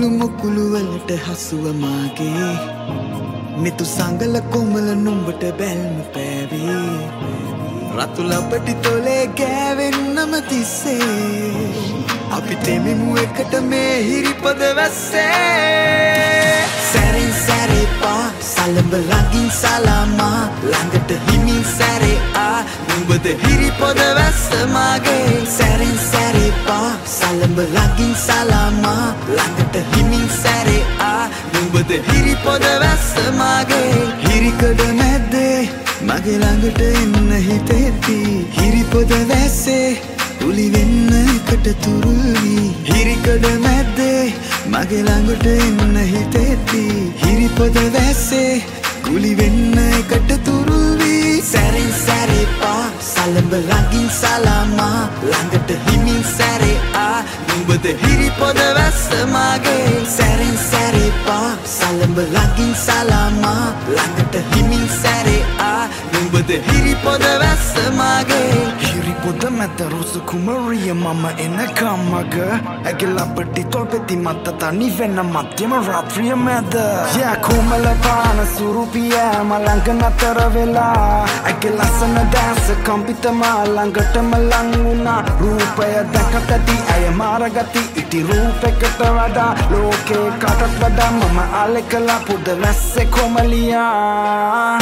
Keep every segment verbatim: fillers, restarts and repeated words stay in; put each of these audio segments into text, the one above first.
කුකුළු මුකුළු වලට හසුව මාගේ නිතු සංගල කොමල නුඹට බැල්ම පෑවේ රතු ලපටි තොලේ ගෑවෙන්නම තිස්සේ අපි තෙමිමු එකට මේ හිරිපද වැස්සේ සැරින් සැරේ පා සලඹ ළඟින් සලාමා ළඟට හිමින් සැරේ ආ නුඹද හිරිපද වැස්ස මාගේ සැරින් සැරේ පා සලඹ ළඟින් සලාමා ළඟට හිමින් සැරේ ආ නුඹද හිරිපද වැස්ස මාගේ හිරිකඩ මැද්දේ මගේ ළඟට එන්න හිතෙද්දී හිරිපොද වැස්සේ උලි වෙන්න එකට තුරුල් වී හිරිකඩ මැද්දේ මගේ ළඟට එන්න හිතෙද්දී හිරිපොද වැස්සේ කුලි වෙන්න එකට තුරුල් වී සැරින් සැරේ පා සලඹ ළඟින් සලාමා ළඟට හිමින් සැරේ ආ නුඹද හිරිපොද වැස්ස මාගේ සැරින් සැරේ පා සලඹ ළඟින් සලාමා ළඟට හිමින් සැරේ ආ නුඹද හිරිපොද වැස්ස මාගේ හිරිපොද මැද රුස කුමරිය මම එනකම් මග ඇගේ ලපටි තොල්පෙති මත තනි වෙන මධ්‍යම රාත්‍රිය මැද යා කුමල පාන සුරුපිය මලංග නතර වෙලා ඇගේ ලස්සන දැස කම්පිතම ළඟටම ලං වුණා රූපය දැකතති ඇය මාරගති ඉටි රූපෙකට වඩා ලෝකේ කටත් වඩා මම ආලෙකලා පුද වැස්සේ කොමලියා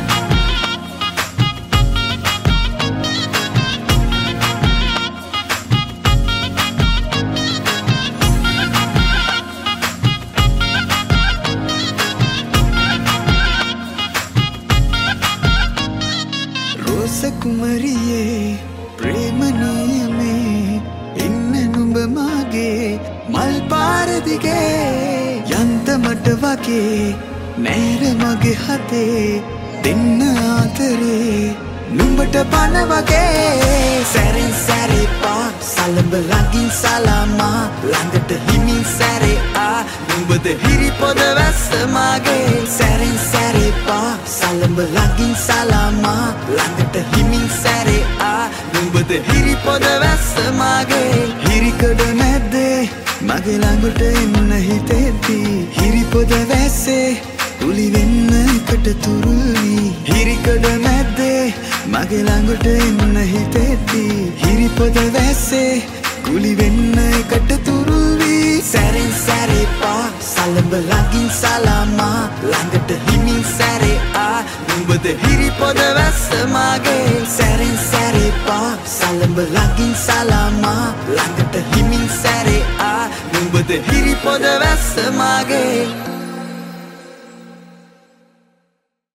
කුමරියේ ප්‍රේමනියමේ එන්න නුඹ මාගේ මල් පාර දිගේ යන්තමට වගේ නෑර මගේ හතේ දෙන්න ආතරේ නුඹට පන වගේ සැරින් සැරේ පා සලඹ ළඟින් සලාමා ළඟට හිමින් සැරේ ආ නුඹද හිරිපොද වැස්ස මාගේ සැරින් සැරේ පා සලඹ ළඟින් සලාමා ළඟට හිමින් සැරේ ආ නුඹද හිරිපොද වැස්ස මාගේ හිරිකඩ මැද්දේ මගේ ළඟට එන්න හිතෙද්දී හිරිපොද වැස්සේ උලි වෙන්න එකට තුරුල් වී හිරිකඩ මැද්දේ මගේ ළඟට එන්න හිතෙද්දී හිරිපොද වැස්සේ කුලි වෙන්න එකට තුරුල් වී සැරින් සැරේ පා සලඹ ළඟින් සලාමා ළඟට හිමින් සැරේ ආ නුඹද හිරිපොද වැස්ස මාගේ සැරින් සැරේ පා සලඹ ළඟින් සලාමා ළඟට හිමින් සැරේ ආ නුඹද හිරිපොද වැස්ස මාගේ